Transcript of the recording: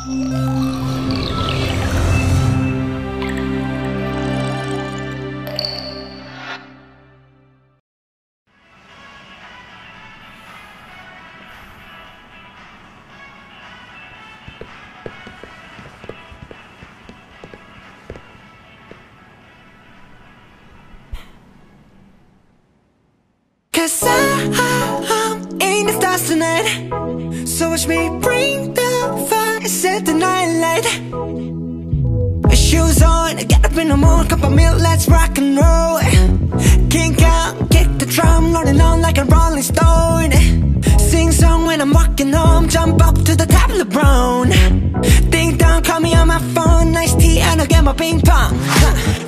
Cause I'm in the stars tonight, so watch me bring the fire, set the night light. Shoes on, get up in the morning, cup of milk, let's rock and roll. Kink out, kick the drum, rolling on like a rolling stone. Sing song when I'm walking home, jump up to the top of the brown. Ding dong, call me on my phone, nice tea and I'll get my ping pong.